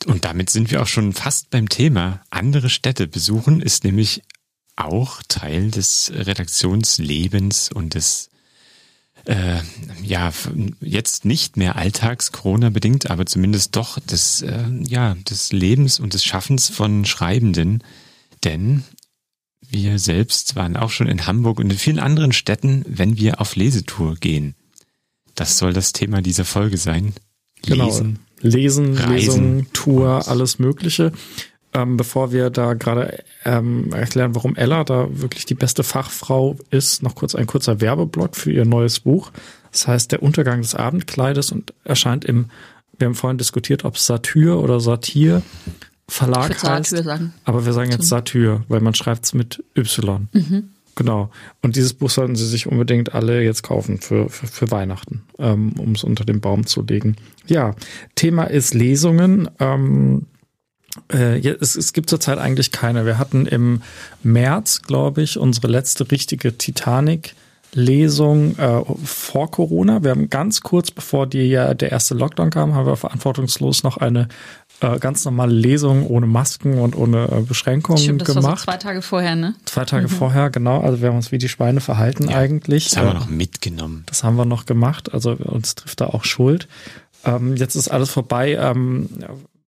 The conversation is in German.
Und damit sind wir auch schon fast beim Thema. Andere Städte besuchen ist nämlich auch Teil des Redaktionslebens und des jetzt nicht mehr Alltags-Corona bedingt, aber zumindest doch des Lebens und des Schaffens von Schreibenden. Denn wir selbst waren auch schon in Hamburg und in vielen anderen Städten, wenn wir auf Lesetour gehen. Das soll das Thema dieser Folge sein. Lesen, Lesung, Tour, alles Mögliche. Bevor wir da gerade erklären, warum Ella da wirklich die beste Fachfrau ist, noch kurz ein kurzer Werbeblock für ihr neues Buch. Das heißt Der Untergang des Abendkleides und erscheint wir haben vorhin diskutiert, ob es Satyr oder Satir Verlag heißt. Satyr sagen. Aber wir sagen jetzt Satyr, weil man schreibt es mit Y. Mhm. Genau. Und dieses Buch sollten Sie sich unbedingt alle jetzt kaufen für Weihnachten, um es unter den Baum zu legen. Ja, Thema ist Lesungen. Es gibt zurzeit eigentlich keine. Wir hatten im März, glaube ich, unsere letzte richtige Titanic-Lesung vor Corona. Wir haben ganz kurz, bevor der erste Lockdown kam, haben wir verantwortungslos noch eine ganz normale Lesung ohne Masken und ohne Beschränkungen gemacht. Das war so 2 Tage vorher, ne? 2 Tage vorher, genau. Also wir haben uns wie die Schweine verhalten eigentlich. Das haben wir noch mitgenommen. Das haben wir noch gemacht. Also uns trifft da auch Schuld. Jetzt ist alles vorbei.